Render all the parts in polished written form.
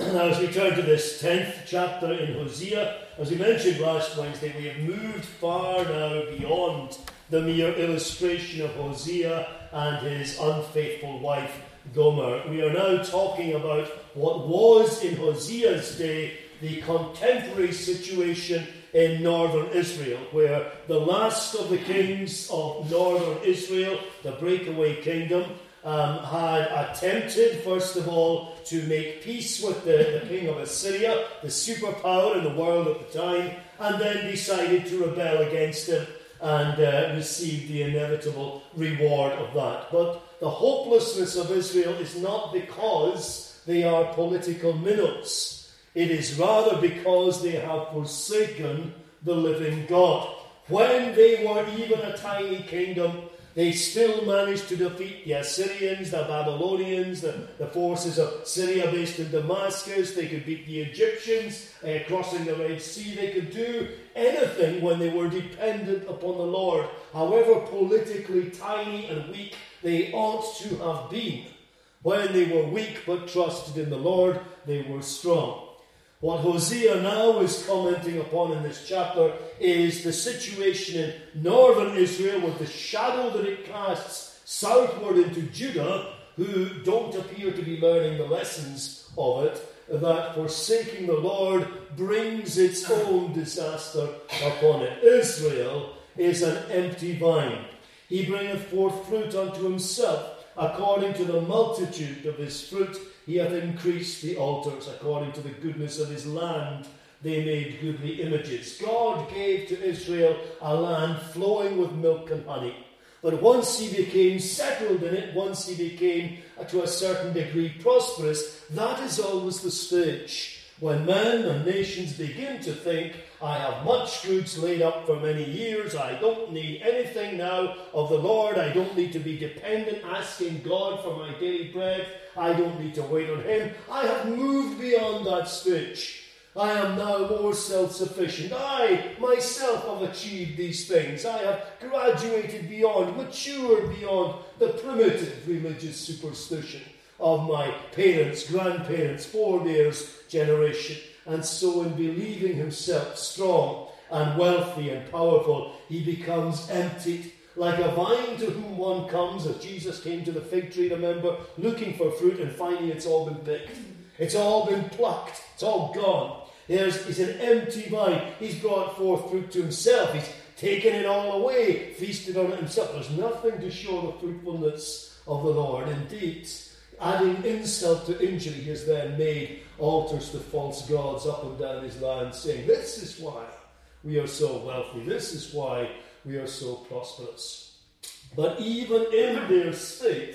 Now, as we turn to this 10th chapter in Hosea, as we mentioned last Wednesday, we have moved far now beyond the mere illustration of Hosea and his unfaithful wife, Gomer. We are now talking about what was in Hosea's day the contemporary situation in northern Israel, where the last of the kings of northern Israel, the breakaway kingdom, had attempted, first of all, to make peace with the king of Assyria, the superpower in the world at the time, and then decided to rebel against him and receive the inevitable reward of that. But the hopelessness of Israel is not because they are political minnows. It is rather because they have forsaken the living God. When they were even a tiny kingdom, they still managed to defeat the Assyrians, the Babylonians, the forces of Syria based in Damascus. They could beat the Egyptians crossing the Red Sea. They could do anything when they were dependent upon the Lord. However politically tiny and weak they ought to have been. When they were weak but trusted in the Lord, they were strong. What Hosea now is commenting upon in this chapter is the situation in northern Israel with the shadow that it casts southward into Judah, who don't appear to be learning the lessons of it, that forsaking the Lord brings its own disaster upon it. Israel is an empty vine. He bringeth forth fruit unto himself. According to the multitude of his fruit, he hath increased the altars. According to the goodness of his land, they made goodly images. God gave to Israel a land flowing with milk and honey. But once he became settled in it, once he became, to a certain degree, prosperous, that is always the stage when men and nations begin to think, I have much goods laid up for many years, I don't need anything now of the Lord, I don't need to be dependent, asking God for my daily bread, I don't need to wait on him. I have moved beyond that stage. I am now more self-sufficient. I myself have achieved these things. I have graduated beyond, matured beyond the primitive religious superstition of my parents, grandparents, forebears' generation. And so in believing himself strong and wealthy and powerful, he becomes emptied. Like a vine to whom one comes, as Jesus came to the fig tree, remember, looking for fruit and finding it's all been picked. It's all been plucked. It's all gone. He's an empty vine. He's brought forth fruit to himself. He's taken it all away, feasted on it himself. There's nothing to show the fruitfulness of the Lord. Indeed, adding insult to injury, he has then made altars to false gods up and down his land, saying, this is why we are so wealthy. This is why we are so prosperous. But even in their state,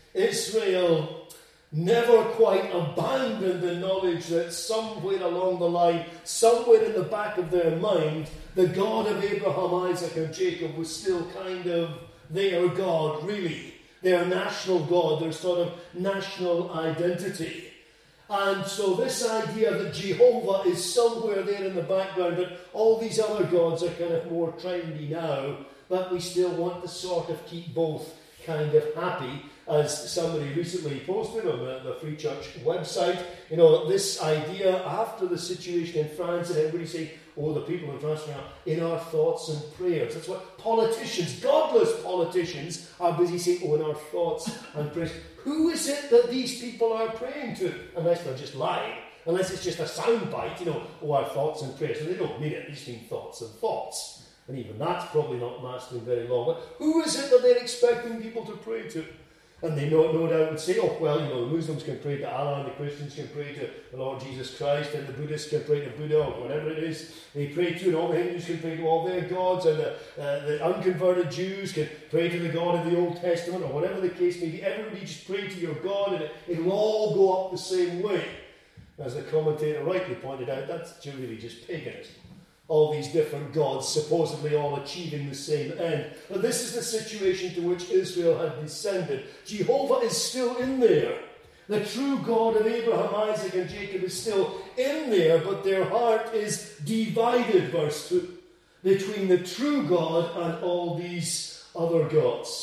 Israel never quite abandoned the knowledge that somewhere along the line, somewhere in the back of their mind, the God of Abraham, Isaac, and Jacob was still kind of their God, really. Their national God, their sort of national identity. And so this idea that Jehovah is somewhere there in the background, that all these other gods are kind of more trendy now, but we still want to sort of keep both kind of happy, as somebody recently posted on the Free Church website. You know, this idea after the situation in France, and everybody saying, oh, the people in France are now in our thoughts and prayers. That's what politicians, godless politicians, are busy saying, oh, in our thoughts and prayers. Who is it that these people are praying to? Unless they're just lying. Unless it's just a soundbite, you know, oh, our thoughts and prayers. So they don't mean it. They just mean thoughts and thoughts. And even that's probably not lasting very long. But who is it that they're expecting people to pray to? And they no doubt would say, oh, well, you know, the Muslims can pray to Allah, and the Christians can pray to the Lord Jesus Christ, and the Buddhists can pray to Buddha, or whatever it is they pray to, and all the Hindus can pray to all their gods, and the unconverted Jews can pray to the God of the Old Testament, or whatever the case may be. Everybody just pray to your God, and it'll all go up the same way. As the commentator rightly pointed out, that's really just paganism. All these different gods supposedly all achieving the same end. But this is the situation to which Israel had descended. Jehovah is still in there. The true God of Abraham, Isaac, and Jacob is still in there, but their heart is divided, verse 2, between the true God and all these other gods.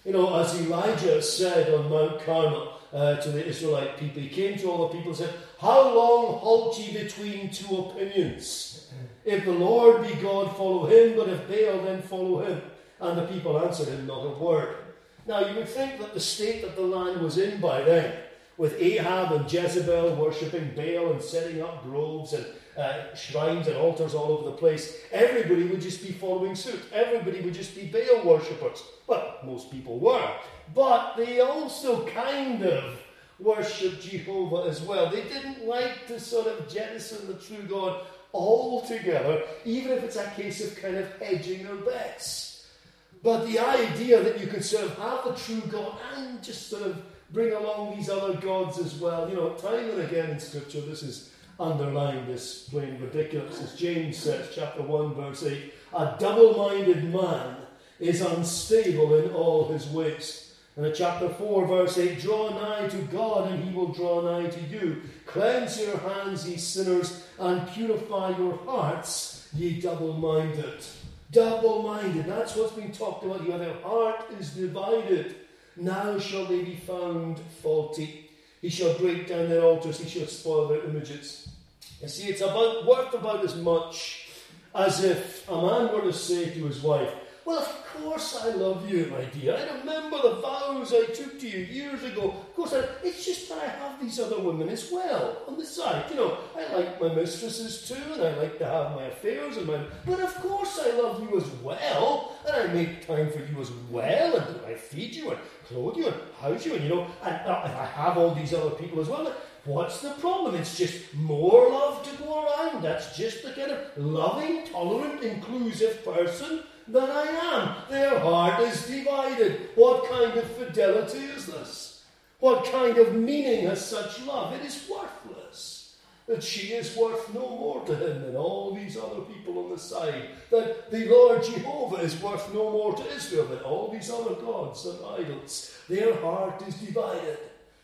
As Elijah said on Mount Carmel to the Israelite people, he came to all the people and said, "How long halt ye between two opinions? If the Lord be God, follow him, but if Baal, then follow him." And the people answered him not a word. Now you would think that the state that the land was in by then, with Ahab and Jezebel worshipping Baal and setting up groves and shrines and altars all over the place, everybody would just be following suit. Everybody would just be Baal worshippers. Well, most people were. But they also kind of worshipped Jehovah as well. They didn't like to sort of jettison the true God altogether, even if it's a case of kind of hedging their bets. But the idea that you could sort of have the true God and just sort of bring along these other gods as well, time and again in Scripture, this is underlined as plain ridiculous. As James says, chapter 1, verse 8, "A double-minded man is unstable in all his ways." And in chapter 4, verse 8, "Draw nigh to God, and he will draw nigh to you. Cleanse your hands, ye sinners, and purify your hearts, ye double-minded." Double-minded, that's what's been talked about here. Their heart is divided. Now shall they be found faulty. He shall break down their altars, he shall spoil their images. You see, it's worth about as much as if a man were to say to his wife, "Well, of course I love you, my dear. I remember the vows I took to you years ago. Of course, it's just that I have these other women as well on the side. I like my mistresses too, and I like to have my affairs, but of course I love you as well, and I make time for you as well, and I feed you and clothe you and house you, and I have all these other people as well. What's the problem? It's just more love to go around. That's just the kind of loving, tolerant, inclusive person that I am." Their heart is divided. What kind of fidelity is this? What kind of meaning has such love? It is worthless. That she is worth no more to him than all these other people on the side. That the Lord Jehovah is worth no more to Israel than all these other gods and idols. Their heart is divided.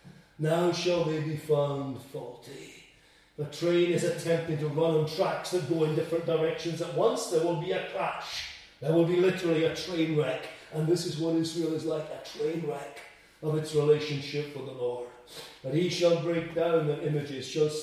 Now shall they be found faulty. The train is attempting to run on tracks that go in different directions at once. There will be a crash. There will be literally a train wreck. And this is what Israel is like, a train wreck of its relationship with the Lord. But he shall break down their images,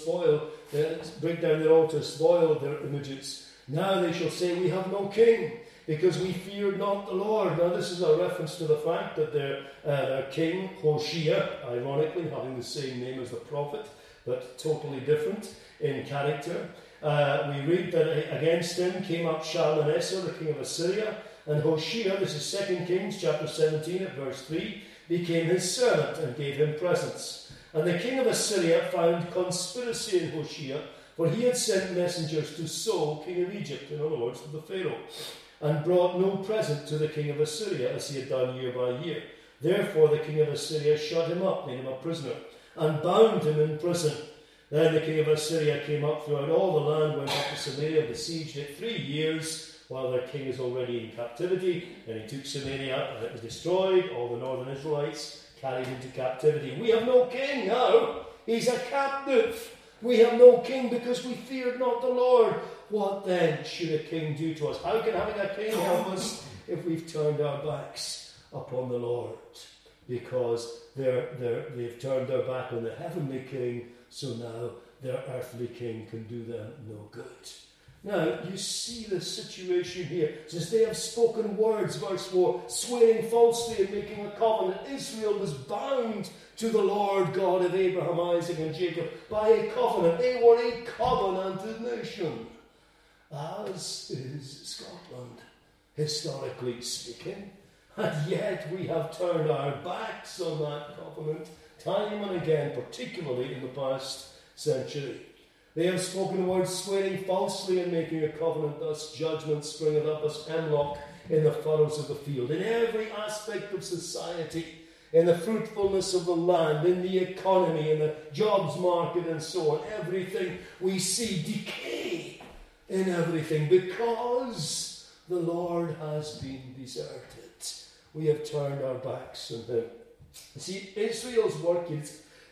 break down their altars, spoil their images. Now they shall say, "We have no king, because we feared not the Lord." Now this is a reference to the fact that their king, Hoshea, ironically having the same name as the prophet, but totally different in character. We read that against him came up Shalmaneser, the king of Assyria, and Hoshea, this is 2 Kings chapter 17 at verse 3, became his servant and gave him presents. And the king of Assyria found conspiracy in Hoshea, for he had sent messengers to So, king of Egypt, in other words, to the Pharaoh, and brought no present to the king of Assyria, as he had done year by year. Therefore the king of Assyria shut him up, made him a prisoner, and bound him in prison. Then the king of Assyria came up throughout all the land, went up to Samaria, besieged it 3 years, while their king is already in captivity. Then he took Samaria, and it was destroyed. All the northern Israelites carried into captivity. We have no king now. He's a captive. We have no king because we feared not the Lord. What then should a king do to us? How can having a king help us if we've turned our backs upon the Lord? Because they've turned their back on the heavenly king, so now their earthly king can do them no good. Now, you see the situation here. It says, they have spoken words, verse 4, swearing falsely and making a covenant. Israel was bound to the Lord God of Abraham, Isaac, and Jacob by a covenant. They were a covenanted nation, as is Scotland, historically speaking. And yet we have turned our backs on that covenant time and again, particularly in the past century. They have spoken words swearing falsely and making a covenant, thus judgment springeth up as hemlock in the furrows of the field. In every aspect of society, in the fruitfulness of the land, in the economy, in the jobs market and so on, everything we see decay in everything because the Lord has been deserted. We have turned our backs on him. See, Israel's work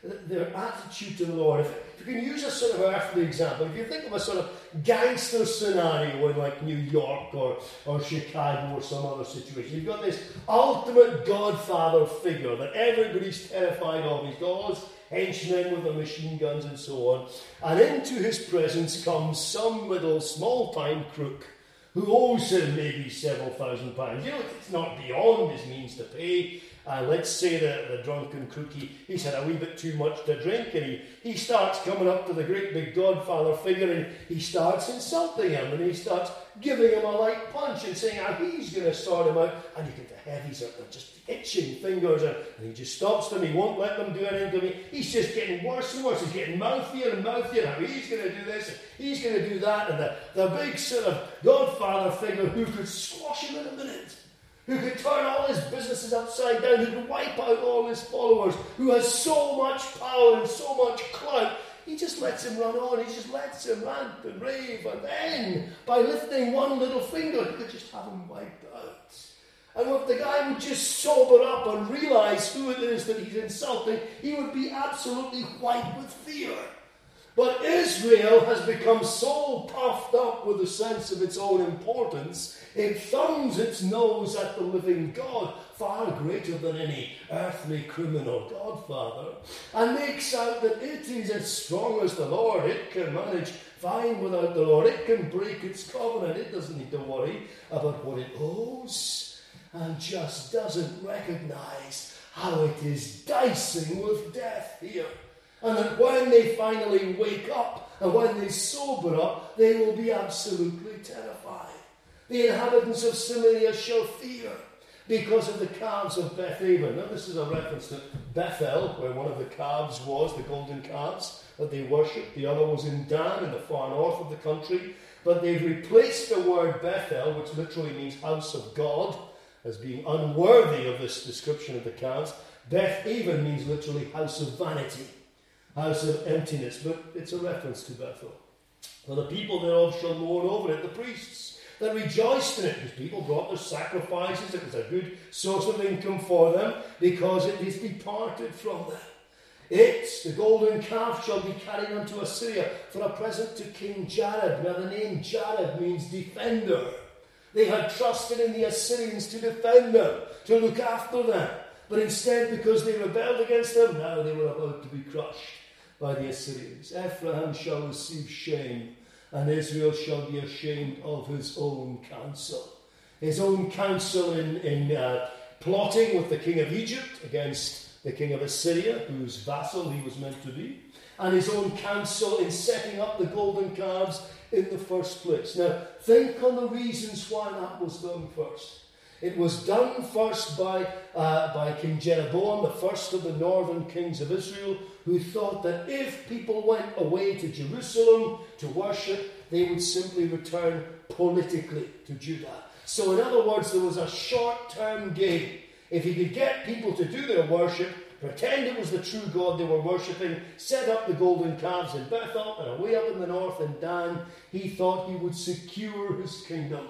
their attitude to the Lord. If you can use a sort of earthly example, if you think of a sort of gangster scenario in like New York or Chicago or some other situation, you've got this ultimate godfather figure that everybody's terrified of. He's got all his henchmen with their machine guns and so on. And into his presence comes some little small-time crook who owes him maybe several £1,000s. You know, it's not beyond his means to pay. Let's say the drunken crook, he's had a wee bit too much to drink, and he starts coming up to the great big godfather figure, and he starts insulting him, and he starts giving him a light punch and saying how he's going to sort him out. And you get the heavies are just itching fingers, and he just stops them. He won't let them do anything to me. He's just getting worse and worse. He's getting mouthier and mouthier. How he's going to do this, and he's going to do that, and the big sort of godfather figure who could squash him in a minute, who could turn all his businesses upside down, who could wipe out all his followers, who has so much power and so much clout. He just lets him run on. He just lets him rant and rave. And then, by lifting one little finger, he could just have him wiped out. And if the guy would just sober up and realize who it is that he's insulting, he would be absolutely white with fear. But Israel has become so puffed up with a sense of its own importance, it thumbs its nose at the living God, far greater than any earthly criminal godfather, and makes out that it is as strong as the Lord. It can manage fine without the Lord. It can break its covenant. It doesn't need to worry about what it owes, and just doesn't recognize how it is dicing with death here. And that when they finally wake up and when they sober up, they will be absolutely terrified. The inhabitants of Samaria shall fear because of the calves of Beth-aven. Now, this is a reference to Bethel, where one of the calves was, the golden calves that they worshipped. The other was in Dan, in the far north of the country. But they've replaced the word Bethel, which literally means house of God, as being unworthy of this description of the calves. Beth-aven means literally house of vanity, house of emptiness, but it's a reference to Bethel. For the people thereof shall mourn over it, the priests that rejoiced in it, because people brought their sacrifices. It was a good source of income for them, because it is departed from them. It, the golden calf, shall be carried unto Assyria for a present to King Jared. Now the name Jared means defender. They had trusted in the Assyrians to defend them, to look after them. But instead, because they rebelled against them, now they were about to be crushed by the Assyrians. Ephraim shall receive shame, and Israel shall be ashamed of his own counsel. His own counsel in plotting with the king of Egypt against the king of Assyria, whose vassal he was meant to be, and his own counsel in setting up the golden calves in the first place. Now, think on the reasons why that was done first. It was done first by King Jeroboam, the first of the northern kings of Israel, who thought that if people went away to Jerusalem to worship, they would simply return politically to Judah. So in other words, there was a short-term gain. If he could get people to do their worship, pretend it was the true God they were worshipping, set up the golden calves in Bethel and away up in the north in Dan, he thought he would secure his kingdom.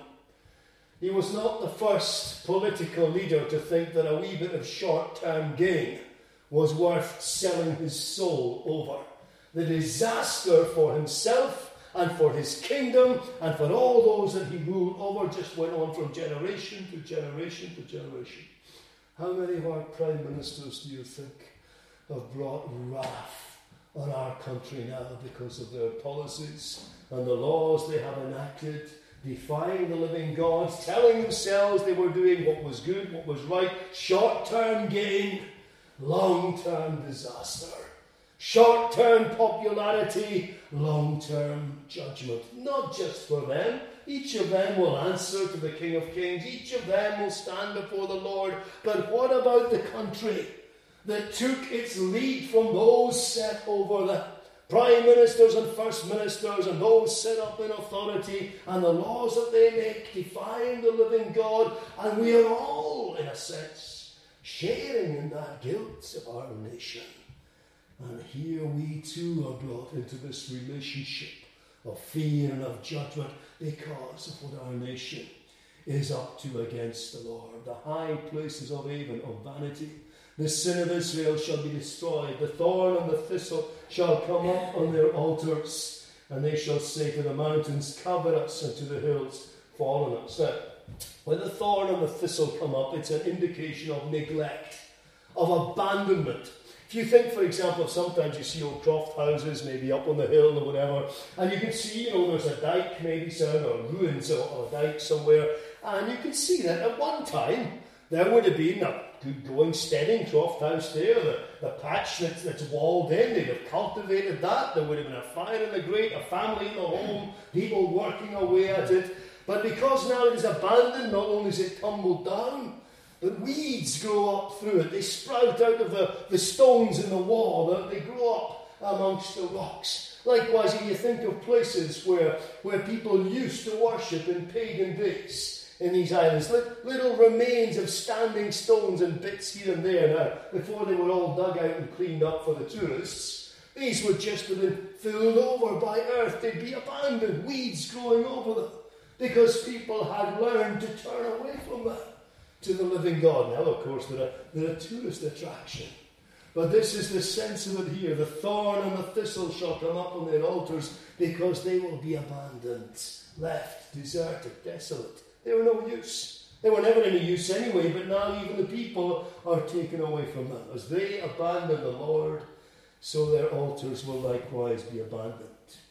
He was not the first political leader to think that a wee bit of short-term gain was worth selling his soul over. The disaster for himself and for his kingdom and for all those that he ruled over just went on from generation to generation to generation. How many of our prime ministers do you think have brought wrath on our country now because of their policies and the laws they have enacted, defying the living God, telling themselves they were doing what was good, what was right, short-term gain, long-term disaster, short-term popularity, long-term judgment. Not just for them. Each of them will answer to the King of Kings. Each of them will stand before the Lord. But what about the country that took its lead from those set over them? Prime ministers and first ministers and those set up in authority, and the laws that they make defying the living God, and we are all, in a sense, sharing in that guilt of our nation. And here we too are brought into this relationship of fear and of judgment because of what our nation is up to against the Lord. The high places of Avon, of vanity, The sin of Israel shall be destroyed. The thorn and the thistle shall come up on their altars, and they shall say to the mountains, cover us, and to the hills, fall on us. Now, when the thorn and the thistle come up, it's an indication of neglect, of abandonment. If you think, for example, sometimes you see old croft houses, maybe up on the hill or whatever, and you can see, there's a dyke maybe somewhere, or ruins or a dyke somewhere, and you can see that at one time there would have been a good going steading croft house there, the patch that's walled in, they'd have cultivated that, there would have been a fire in the grate, a family in the home, people working away at it. But because now it is abandoned, not only is it tumbled down, but weeds grow up through it. They sprout out of the stones in the wall. They grow up amongst the rocks. Likewise, if you think of places where people used to worship in pagan days in these islands, little remains of standing stones and bits here and there now, before they were all dug out and cleaned up for the tourists, these would just have been filled over by earth. They'd be abandoned, weeds growing over them, because people had learned to turn away from that to the living God. Now, of course, they're a tourist attraction. But this is the sense of it here. The thorn and the thistle shall come up on their altars, because they will be abandoned, left, deserted, desolate. They were no use. They were never any use anyway, but now even the people are taken away from them. As they abandon the Lord, so their altars will likewise be abandoned.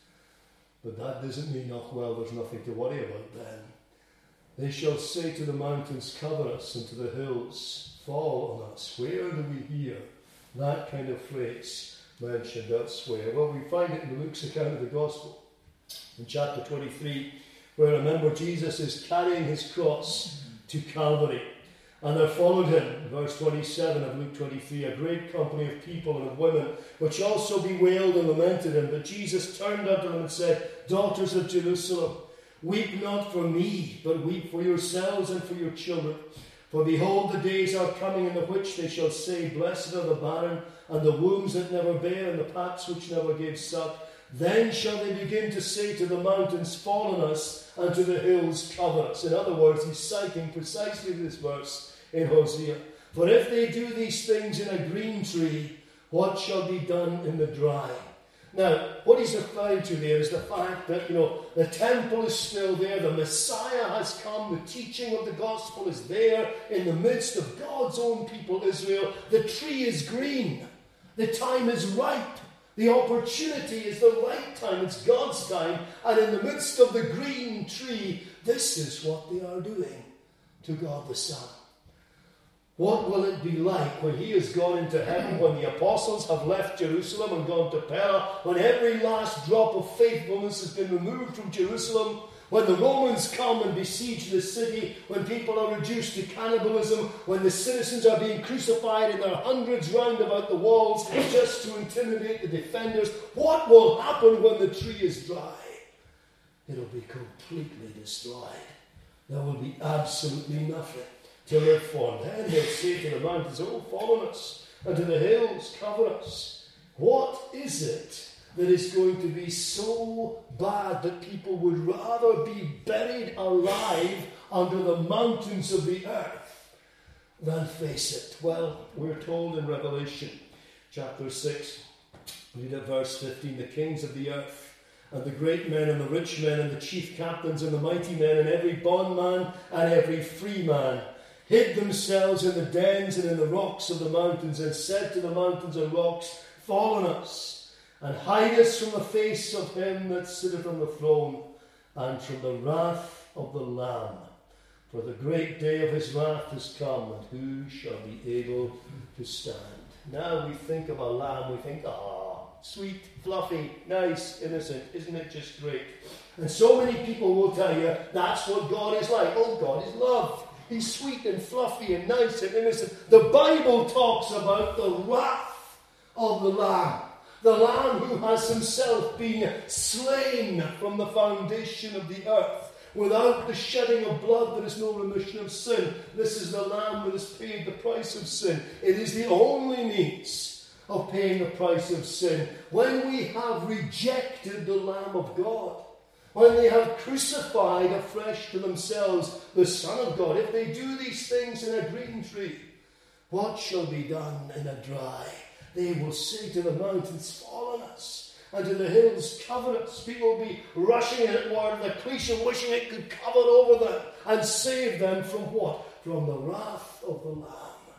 But that doesn't mean, there's nothing to worry about then. They shall say to the mountains, cover us, and to the hills, fall on us. Where do we hear that kind of phrase mentioned elsewhere? Well, we find it in Luke's account of the Gospel, in chapter 23, where, remember, Jesus is carrying his cross to Calvary. And there followed him, verse 27 of Luke 23, a great company of people and of women, which also bewailed and lamented him. But Jesus turned unto them and said, daughters of Jerusalem, weep not for me, but weep for yourselves and for your children. For behold, the days are coming in the which they shall say, blessed are the barren, and the wombs that never bare, and the paps which never gave suck. Then shall they begin to say to the mountains, fall on us, and to the hills, cover us. In other words, he's citing precisely this verse in Hosea. For if they do these things in a green tree, what shall be done in the dry? Now, what he's referring to there is the fact that, the temple is still there, the Messiah has come, the teaching of the gospel is there in the midst of God's own people, Israel. The tree is green. The time is ripe. The opportunity is the right time. It's God's time. And in the midst of the green tree, this is what they are doing to God the Son. What will it be like when he has gone into heaven, when the apostles have left Jerusalem and gone to Pella, when every last drop of faithfulness has been removed from Jerusalem, when the Romans come and besiege the city, when people are reduced to cannibalism, when the citizens are being crucified in their hundreds round about the walls just to intimidate the defenders? What will happen when the tree is dry? It'll be completely destroyed. There will be absolutely nothing to live for. Then they'll say to the mountains, fall on us, and to the hills, cover us. What is it that is going to be so bad that people would rather be buried alive under the mountains of the earth than face it? Well, we're told in Revelation chapter 6, read at verse 15, the kings of the earth, and the great men and the rich men and the chief captains and the mighty men and every bondman and every free man hid themselves in the dens and in the rocks of the mountains, and said to the mountains and rocks, fall on us, and hide us from the face of him that sitteth on the throne, and from the wrath of the Lamb. For the great day of his wrath is come, and who shall be able to stand? Now we think of a lamb, we think, sweet, fluffy, nice, innocent, isn't it just great? And so many people will tell you that's what God is like. Oh, God is love. He's sweet and fluffy and nice and innocent. The Bible talks about the wrath of the Lamb who has himself been slain from the foundation of the earth. Without the shedding of blood, there is no remission of sin. This is the Lamb that has paid the price of sin. It is the only means of paying the price of sin. When we have rejected the Lamb of God, when they have crucified afresh to themselves the Son of God, if they do these things in a green tree, What shall be done in a dry? They will say to the mountains, fall on us, and to the hills, cover us. People will be rushing in at word, the creation wishing it could cover over them and save them from what? From the wrath of the Lamb.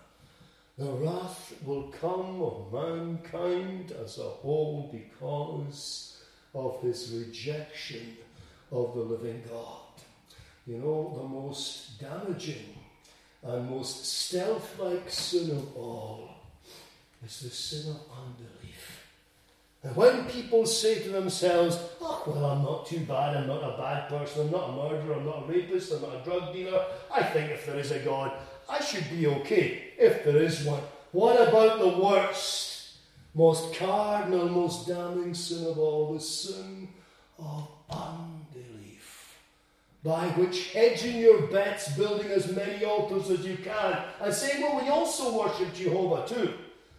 The wrath will come on mankind as a whole because of his rejection of the living God. You know, the most damaging and most stealth-like sin of all is the sin of unbelief. And when people say to themselves, oh, well, I'm not too bad, I'm not a bad person, I'm not a murderer, I'm not a rapist, I'm not a drug dealer, I think if there is a God, I should be okay, if there is one. What about the worst, most cardinal, most damning sin of all, the sin of unbelief, by which hedging your bets, building as many altars as you can, and saying, well, we also worship Jehovah too.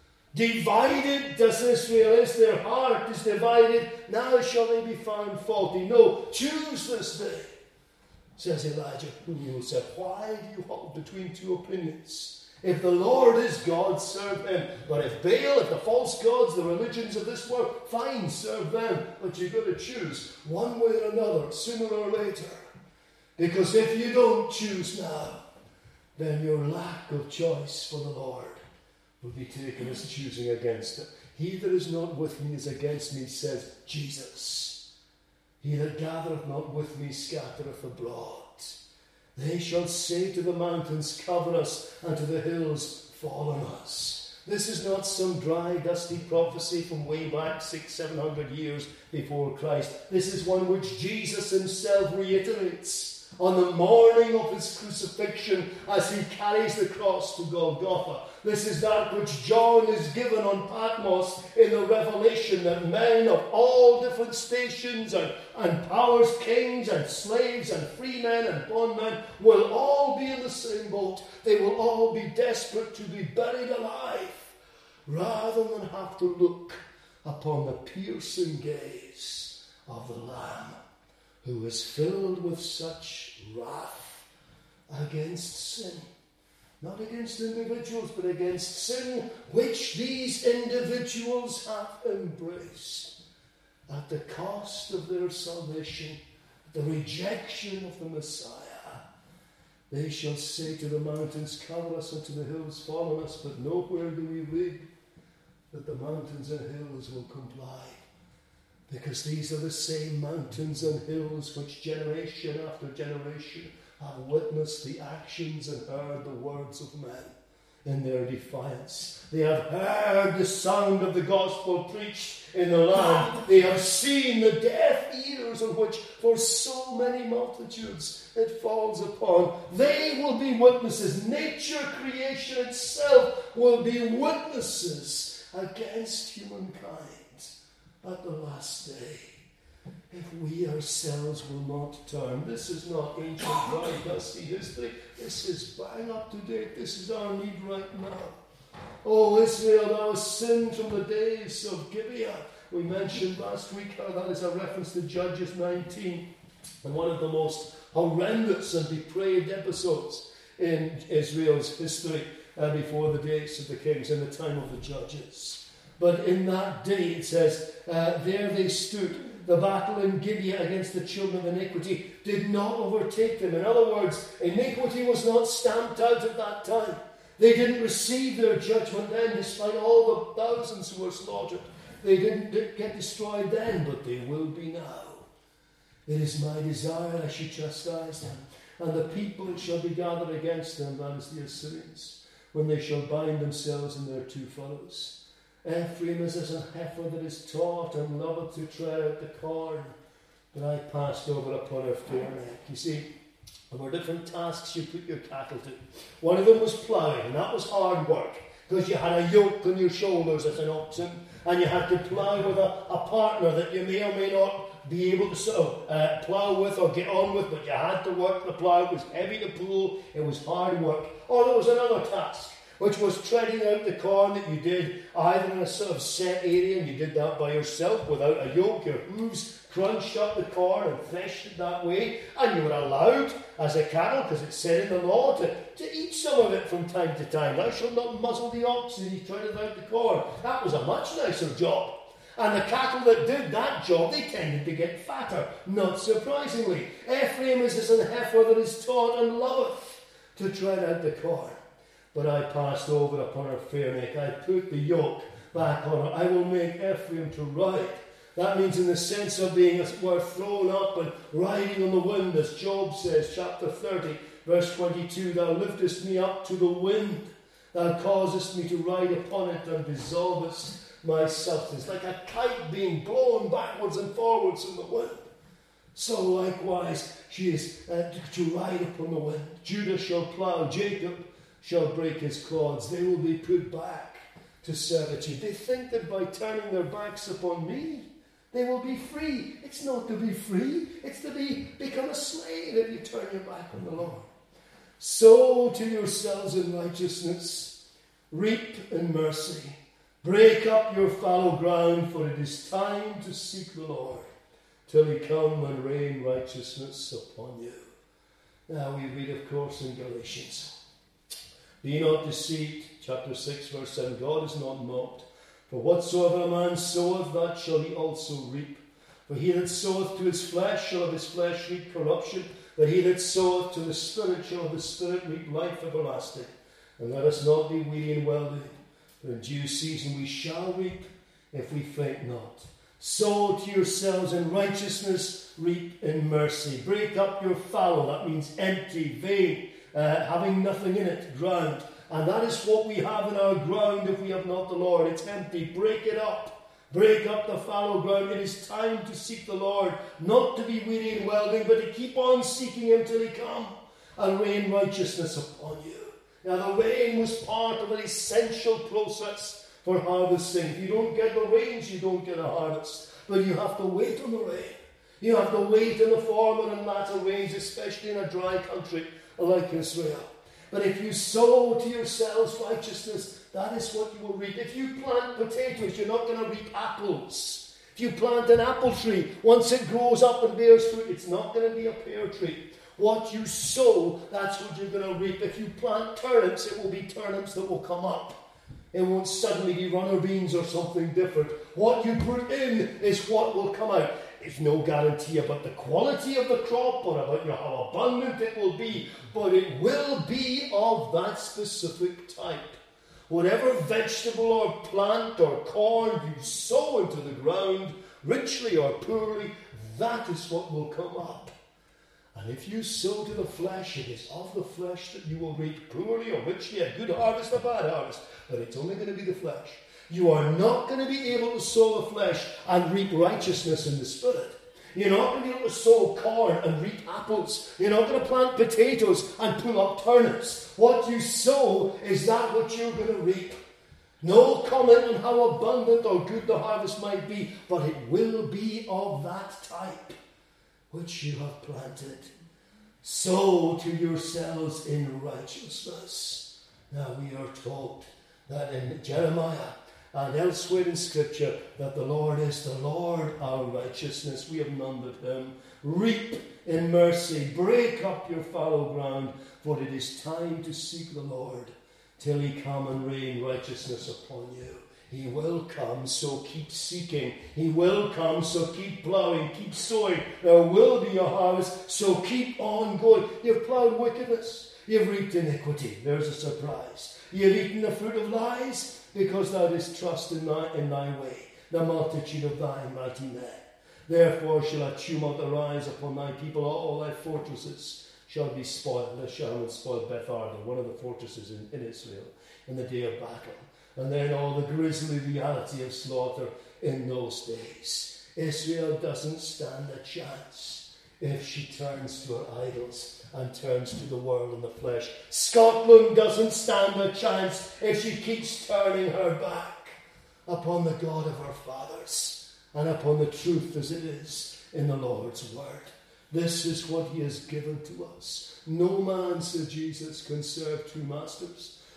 Divided does Israel is, their heart is divided, now shall they be found faulty. No, choose this day, says Elijah, whom you will say, why do you hold between two opinions? If the Lord is God, serve him. But if Baal, if the false gods, the religions of this world, fine, serve them. But you've got to choose one way or another, sooner or later. Because if you don't choose now, then your lack of choice for the Lord will be taken as choosing against it. He that is not with me is against me, says Jesus. He that gathereth not with me scattereth abroad. They shall say to the mountains, cover us, and to the hills, fall on us. This is not some dry, dusty prophecy from way back 600-700 years before Christ. This is one which Jesus himself reiterates on the morning of his crucifixion as he carries the cross to Golgotha. This is that which John is given on Patmos in the revelation that men of all different stations and powers, kings and slaves and free men and bondmen will all be in the same boat. They will all be desperate to be buried alive rather than have to look upon the piercing gaze of the Lamb, who is filled with such wrath against sin. Not against individuals, but against sin, which these individuals have embraced at the cost of their salvation, the rejection of the Messiah. They shall say to the mountains, cover us, and to the hills, fall on us. But nowhere do we read that the mountains and hills will comply. Because these are the same mountains and hills which generation after generation have witnessed the actions and heard the words of men in their defiance. They have heard the sound of the gospel preached in the land. They have seen the deaf ears on which for so many multitudes it falls upon. They will be witnesses. Nature, creation itself will be witnesses against humankind at the last day, if we ourselves will not turn. This is not ancient, dry, dusty history. This is bang up to date. This is our need right now. Oh, Israel, thou hast sinned from the days of Gibeah. We mentioned last week how that is a reference to Judges 19, and one of the most horrendous and depraved episodes in Israel's history before the days of the kings, in the time of the judges. But in that day, it says, there they stood. The battle in Gibeah against the children of iniquity did not overtake them. In other words, iniquity was not stamped out at that time. They didn't receive their judgment then, despite all the thousands who were slaughtered. They didn't get destroyed then, but they will be now. It is my desire I should chastise them, and the people that shall be gathered against them, that is the Assyrians, when they shall bind themselves in their two furrows. Ephraim is as a heifer that is taught and loveth to tread out the corn, but I passed over upon her fair neck. You see, there were different tasks you put your cattle to. One of them was ploughing, and that was hard work, because you had a yoke on your shoulders as an oxen, and you had to plough with a partner that you may or may not be able to plough with or get on with, but you had to work the plough. It was heavy to pull, it was hard work. Or there was another task, which was treading out the corn that you did either in a sort of set area, and you did that by yourself without a yoke. Your hooves crunched up the corn and threshed it that way, and you were allowed as a cattle, because it said in the law, to eat some of it from time to time. Thou shalt not muzzle the ox as he treadeth out the corn. That was a much nicer job. And the cattle that did that job, they tended to get fatter, not surprisingly. Ephraim is as an heifer that is taught and loveth to tread out the corn. But I passed over upon her fair neck. I put the yoke back on her. I will make Ephraim to ride. That means in the sense of being, as it were, thrown up and riding on the wind, as Job says, chapter 30, verse 22, Thou liftest me up to the wind. Thou causest me to ride upon it and dissolvest my substance, like a kite being blown backwards and forwards in the wind. So likewise, she is to ride upon the wind. Judah shall plough, Jacob shall break his clods. They will be put back to servitude. They think that by turning their backs upon me, they will be free. It's not to be free. It's to become a slave if you turn your back on the Lord. Sow to yourselves in righteousness. Reap in mercy. Break up your fallow ground, for it is time to seek the Lord, till he come and rain righteousness upon you. Now we read, of course, in Galatians. Be not deceived, chapter 6, verse 7. God is not mocked. For whatsoever a man soweth, that shall he also reap. For he that soweth to his flesh shall of his flesh reap corruption, but he that soweth to the Spirit shall of the Spirit reap life everlasting. And let us not be weary in well-doing, for in due season we shall reap if we faint not. Sow to yourselves in righteousness, reap in mercy. Break up your fallow, that means empty, vain, having nothing in it, ground. And that is what we have in our ground if we have not the Lord. It's empty. Break it up. Break up the fallow ground. It is time to seek the Lord, not to be weary in well-doing, but to keep on seeking him till he come and rain righteousness upon you. Now the rain was part of an essential process for harvesting. If you don't get the rains, you don't get a harvest. But you have to wait on the rain. You have to wait in the former and latter rains, especially in a dry country like Israel. But if you sow to yourselves righteousness, that is what you will reap. If you plant potatoes, you're not going to reap apples. If you plant an apple tree, once it grows up and bears fruit, it's not going to be a pear tree. What you sow, that's what you're going to reap. If you plant turnips, it will be turnips that will come up. It won't suddenly be runner beans or something different. What you put in is what will come out. It's no guarantee about the quality of the crop or about how abundant it will be, but it will be of that specific type. Whatever vegetable or plant or corn you sow into the ground, richly or poorly, that is what will come up. And if you sow to the flesh, it is of the flesh that you will reap, poorly or richly, a good harvest, a bad harvest. But it's only going to be the flesh. You are not going to be able to sow the flesh and reap righteousness in the Spirit. You're not going to be able to sow corn and reap apples. You're not going to plant potatoes and pull up turnips. What you sow is that what you're going to reap. No comment on how abundant or good the harvest might be, but it will be of that type which you have planted. Sow to yourselves in righteousness. Now we are told that in Jeremiah and elsewhere in Scripture that the Lord is the Lord our righteousness. We have none but him. Reap in mercy. Break up your fallow ground, for it is time to seek the Lord till he come and rain righteousness upon you. He will come, so keep seeking. He will come, so keep ploughing, keep sowing. There will be a harvest, so keep on going. You've ploughed wickedness. You've reaped iniquity. There's a surprise. You've eaten the fruit of lies, because thou didst trust in thy way, the multitude of thy mighty men. Therefore shall a tumult arise upon thy people. All thy fortresses shall be spoiled. As Shaman spoiled Beth-Arden, one of the fortresses in Israel, in the day of battle. And then all the grisly reality of slaughter in those days. Israel doesn't stand a chance if she turns to her idols and turns to the world and the flesh. Scotland doesn't stand a chance if she keeps turning her back upon the God of her fathers and upon the truth as it is in the Lord's word. This is what he has given to us. No man, said Jesus, can serve two masters.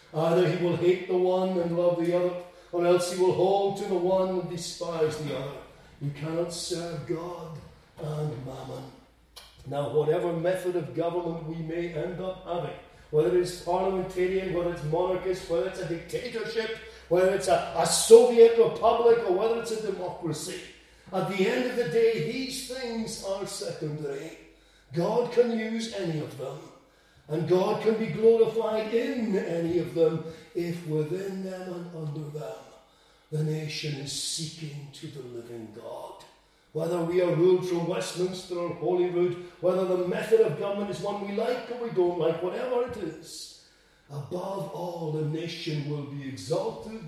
Either he will hate the one and love the other, or else he will hold to the one and despise the other. You cannot serve God and mammon. Now, whatever method of government we may end up having, whether it's parliamentarian, whether it's monarchist, whether it's a dictatorship, whether it's a Soviet republic, or whether it's a democracy, at the end of the day, these things are secondary. God can use any of them, and God can be glorified in any of them if within them and under them the nation is seeking to the living God. Whether we are ruled from Westminster or Holyrood, whether the method of government is one we like or we don't like, whatever it is, above all, the nation will be exalted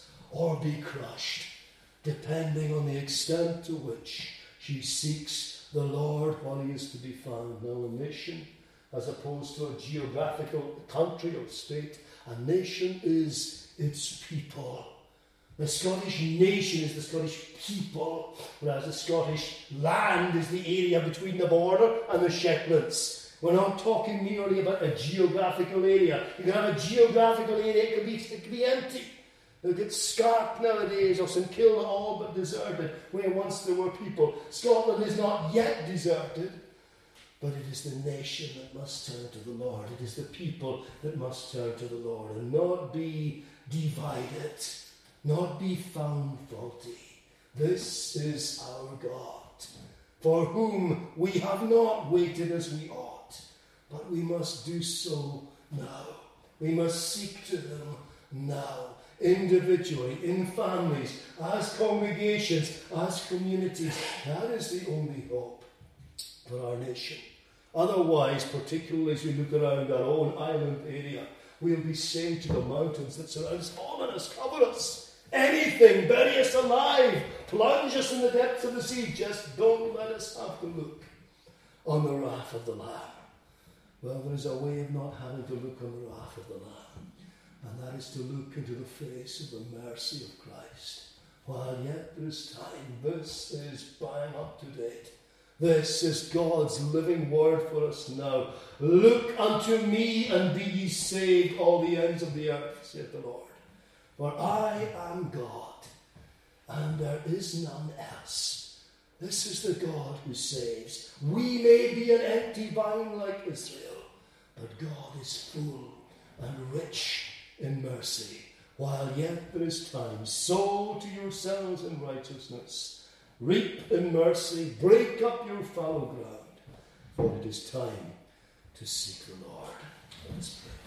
or be crushed, depending on the extent to which she seeks the Lord while he is to be found. Now, a nation, as opposed to a geographical country or state, a nation is its people. The Scottish nation is the Scottish people, whereas the Scottish land is the area between the border and the Shetlands. We're not talking merely about a geographical area. You can have a geographical area, it can be empty. Look at Scarp nowadays, or St Kilda, all but deserted, where once there were people. Scotland is not yet deserted, but it is the nation that must turn to the Lord. It is the people that must turn to the Lord and not be divided, not be found faulty. This is our God, for whom we have not waited as we ought, but we must do so now. We must seek to him now, individually, in families, as congregations, as communities. That is the only hope for our nation. Otherwise, particularly as we look around our own island area, we'll be saying to the mountains that surround us, fall on us, cover us, anything, bury us alive, plunge us in the depths of the sea, just don't let us have to look on the wrath of the Lamb. Well, there is a way of not having to look on the wrath of the Lamb, and that is to look into the face of the mercy of Christ. While yet there is time, this is bang up to date. This is God's living word for us now. Look unto me and be ye saved, all the ends of the earth, saith the Lord. For I am God, and there is none else. This is the God who saves. We may be an empty vine like Israel, but God is full and rich in mercy. While yet there is time, sow to yourselves in righteousness, reap in mercy, break up your fallow ground, for it is time to seek the Lord. Let us pray.